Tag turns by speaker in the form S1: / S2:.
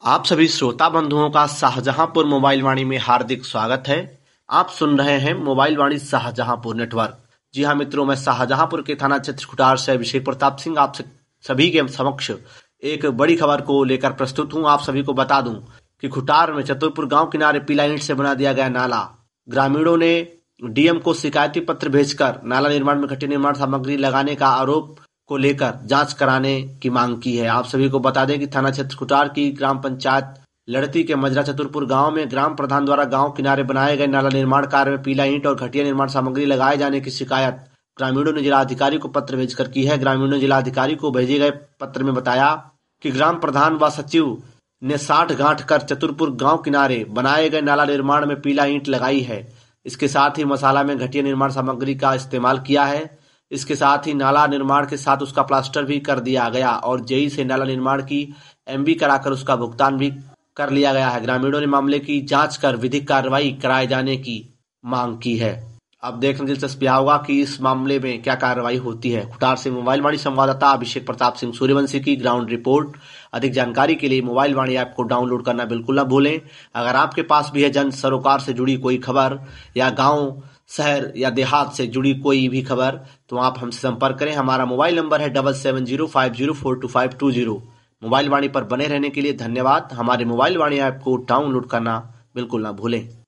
S1: आप सभी श्रोता बंधुओं का शाहजहांपुर मोबाइल वाणी में हार्दिक स्वागत है। आप सुन रहे हैं मोबाइल वाणी शाहजहांपुर नेटवर्क। जी हाँ मित्रों, मैं शाहजहांपुर के थाना क्षेत्र खुटार से अभिषेक प्रताप सिंह आप सभी के समक्ष एक बड़ी खबर को लेकर प्रस्तुत हूँ। आप सभी को बता दूं कि खुटार में चतुरपुर गांव किनारे पीला ईंट से बना दिया गया नाला। ग्रामीणों ने डीएम को शिकायती पत्र भेजकर नाला निर्माण में घटिया निर्माण सामग्री लगाने का आरोप को लेकर जांच कराने की मांग की है। आप सभी को बता दें कि थाना क्षेत्र खुटार की ग्राम पंचायत लड़ती के मजरा चतुरपुर गांव में ग्राम प्रधान द्वारा गांव किनारे बनाए गए नाला निर्माण कार्य में पीला ईंट और घटिया निर्माण सामग्री लगाए जाने की शिकायत ग्रामीणों ने जिलाधिकारी को पत्र भेजकर की है। ग्रामीणों ने जिलाधिकारी को भेजे गए पत्र में बताया कि ग्राम प्रधान व सचिव ने 60 गांठ कर चतुरपुर गांव किनारे बनाए गए नाला निर्माण में पीला ईंट लगाई है। इसके साथ ही मसाला में घटिया निर्माण सामग्री का इस्तेमाल किया है। इसके साथ ही नाला निर्माण के साथ उसका प्लास्टर भी कर दिया गया और जेई से नाला निर्माण की एमबी कराकर उसका भुगतान भी कर लिया गया है। ग्रामीणों ने मामले की जांच कर विधिक कार्रवाई कराए जाने की मांग की है। अब देखना दिलचस्प यह होगा कि इस मामले में क्या कार्रवाई होती है। खुटार से मोबाइल वाणी संवाददाता अभिषेक प्रताप सिंह सूर्यवंशी की ग्राउंड रिपोर्ट। अधिक जानकारी के लिए मोबाइल वाणी ऐप को डाउनलोड करना बिल्कुल न भूलें। अगर आपके पास भी है जन सरोकार से जुड़ी कोई खबर या गाँव शहर या देहात से जुड़ी कोई भी खबर तो आप हमसे संपर्क करें। हमारा मोबाइल नंबर है 7705042520। मोबाइल वाणी पर बने रहने के लिए धन्यवाद। हमारे मोबाइल वाणी ऐप को डाउनलोड करना बिल्कुल ना भूलें।